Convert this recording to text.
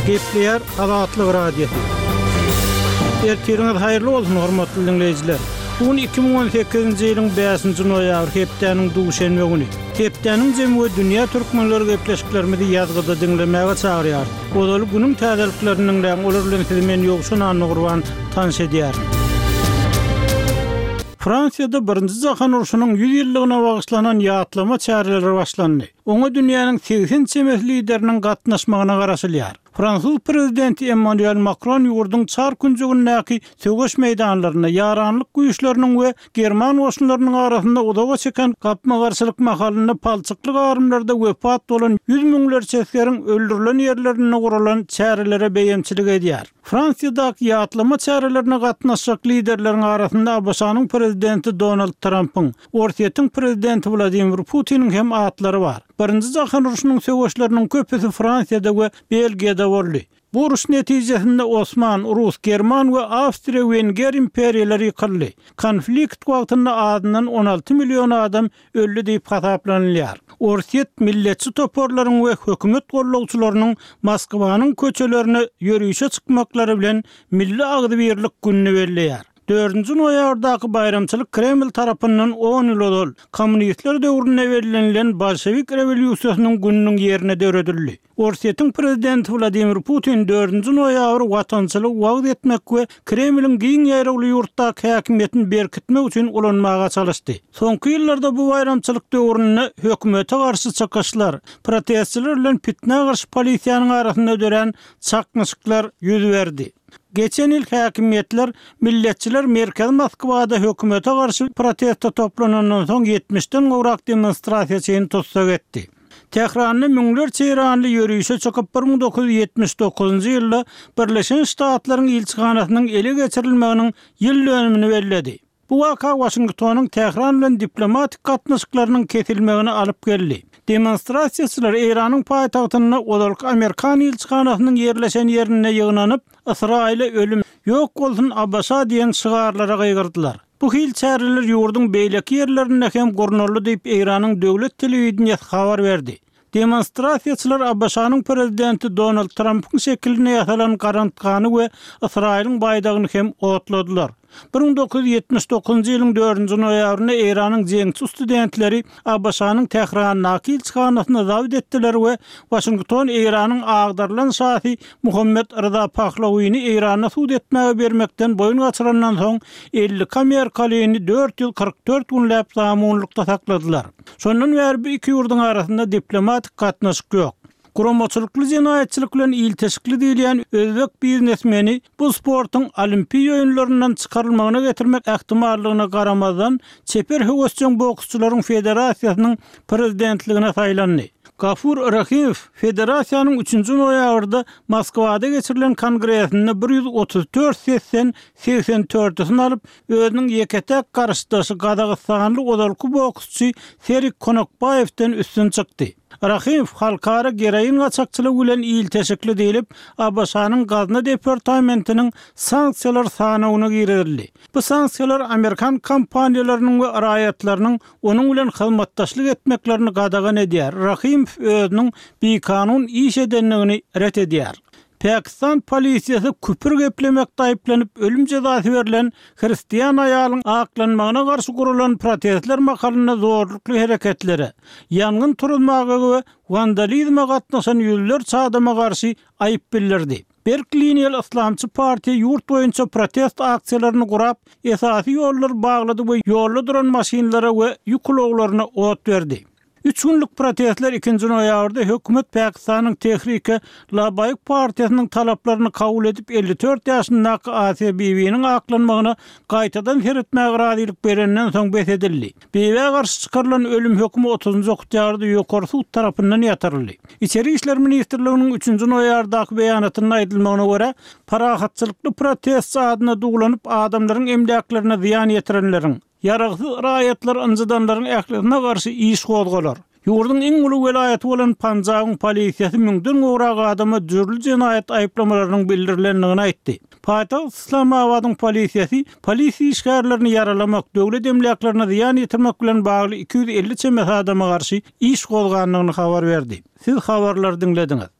Gepleyer Azatlyk Radiosu. Ertiriniz hayırlı olsun hormatly dinleyijiler. Bugün 2018-nji ýylyň 5-nji noýabr hepdeniň duşenbe güni. Hepdeniň jemgy dünýä türkmenleri gepleşiklerimizi ýazgyda dinlemäge çagyrýar. Olaly günüň täzelikleriniň olar bilen siz men ýogşuny gurban tanış edýär. Fransiyada birinci Jahan Uruşunyň 100 ýyllygyna bagyşlanan ýatlama çäreleri başlandy. Oňa dünýäniň 80 çemes lideriniň gatnaşmagyna garaşylýar. Fransuz prezidenti Emmanuel Macron ýurdun çar günjegindäki söwgeş meýdanlaryna ýaranlyk güýçleriniň we German goşunlarynyň arasynda odaga çeken gapma garşylyk mahalyny palçyklyk arymlarda wepat bolan 100 miňlerçe äskeriň öldürilen ýerlerine guralan çärelere beýemçilik edýär. Fransiyadaky ýatlama çärelerine gatnaşjak liderleriň arasynda Abaşanyň prezidenti Donald Trump'yň, Orsiýetiň prezidenti Vladimir Putiniň hem atlary bar. Birinci Jahan Uruşunyň söwgeşleriniň köpüsi Fransiyada we Belgiýada boldy. Bu uruş netijesinde Osman, Rus, German we Awstria-Wenger imperiýalary ýykyldy. Konflikt wagtynda adynan 16 million adam öldü diýip hasaplanylýar. Orsiýet milletçi toporlaryň we hökümet gollagçylarynyň Moskwanyň köçelerine ýörüýüşe çykmaklary bilen milli agdybirlik gününi belleýär. 4-nji noýabrdaky bayramçylyk Kreml tarapyndan 10 ýyl ol kommunistler döwrüne berilen Bolşewik rewolýusiýasynyň gününiň ýerine döredildi. Orsiýetiň prezidenti Vladimir Putin 4-nji noýabr watançylyk wagt etmek we Kremliň giň ýaýragly ýurtdaky häkimetini berkitmek üçin ulanmaga çalışdy. Soňky ýyllarda bu bayramçylyk döwrüne hökümete garşy çykyşlar, protestçiler bilen fitne garşy polisiýanyň arasynda ödüren çakmyşyklar ýüz berdi. Geçen yıl häkimetler, milletçiler Merkez Moskwada hökümete garşy protestde toplanandan soň 70-den gowrak demonstrasiýa tutsak etdi. Tehranyň miňlerçe ýyranly ýörüýüşe çykyp 1979-njy ýylda Birleşen Ştatlaryň ilçihanasynyň ele geçirilmeginiň ýyl dönümini belledi. Bu waka Washingtonyň Tehran bilen diplomatik gatnaşyklarynyň kesilmegine alyp geldi. Demonstrasiýaçylar Iranyň paýtagtyna olaryk Amerikan ilçihanasynyň ýerleşen ýerine ýygnanyp, Israile ölüm ýok bolsun Abbasa diýen şygarlara gaýgyrdylar. Bu hil çäreler ýurdun beýleki ýerlerinde hem gurnarly diýip Iranyň döwlet telewizionyasy habar berdi. Demonstrasiýaçylar Abbasanyň prezidenti Donald Trump'yň şekline ýasalan garantgany we Israiliň baýdagyny hem otladylar. 1979-njy ýylyň 4-nji noýabryna Iranyň jeňçi studentleri Abbasanyň Tehranyň ilçihanasyna zawd etdiler we Washington Iranyň agdarlan şahy Muhammed Rıza Pahlawiňy Irana suud etmäge bermekden boyun gaçyrandan soň 50 Amerikalyny 4 ýyl 44 günläp zamanlykda sakladylar. Şondan bäri iki ýurdun arasynda diplomatik gatnaşyk ýok. Guramaçylykly jenaýetçilik bilen ilteşikli diýilen özbek biznesmeni bu sportyň olimpiýa oýunlaryndan çykarylmagyna getirmek ähtimallygyna garamazdan çeper höwesçiň boksçylaryň federasiýasynyň prezidentligine saýlandy. Gafur Rahimev federasiýanyň 3-nji noýabrda Moskwada geçirilen kongresinde 134 sessiýaň 84-sini alyp özüniň ýeketek garşydaşy Gadagystanly odarky boksçy Serik Konakbaýewden üstün çykdy. Rahimev halkara gereýin gaçakçylygy bilen ilteşikli diýilip, Abbasanyň gazna departamentiniň sanksiýalar sanawyna girildi. Bu sanksiýalar Amerikan kompaniýalarynyň we raýatlarynyň onuň bilen hyzmatdaşlyk etmeklerini gadagan edýär. Rahimev özüniň beýkanun iş edenligini ret edýär. Pakistan polisiýasy küpür geplemekde aýplanyp ölüm jazasy berilen hristiýan aýalyň aklanmagyna garşy gurulan protestler makalyna zorlukly hereketleri, ýangyn turulmagy we vandalizme gatnaşan ýüzlerçe adama garşy aýyp bildirdi. Berklinial Islamçy partiýa ýurt boýunça protest aksiýalaryny gurap, esasy ýollar baglady we ýolda duran maşinlara we ýükloglaryna ot berdi. 3 günlük protestler 2-nji noýabrda hökümet Pakistanyň Tehrike Labaýyk partiýasynyň talaplaryny kabul edip 54 ýaşyndaky Asiýa Bibiňiň aklanmagyna gaýtadan heretmäge razylyk berenden soň besedildi. Bibiňe garşy çykarylan ölüm hökmi 30-njy oktyarda ýokary sud tarapyndan ýatyryldy. İçeri işler ministrliginiň 3-nji noýabrdaky beýanatyna aýdylmagyna görä, parahatçylykly protest adyna dugulanyp adamlaryň emlaklerini ziýan ýetirenleriň yaragsız raýatlar ynjydanlaryň ähline garşy iş gozgalar. Ýurdun iň uly welaýaty bolan Panjabyň polisiýasy 1000den gowrak adamy jürli jenaýat aýplamalarynyň bildirilendigini aýtdy. Paýtagt Islamabadyň polisiýasy polisiýa işgärlerini yaralamak, döwlet emlaklaryna ziýan ýetirmek bilen bagly 250 çemes adama garşy iş gozganlygyny habar berdi. Siz habarlary dinlediňiz.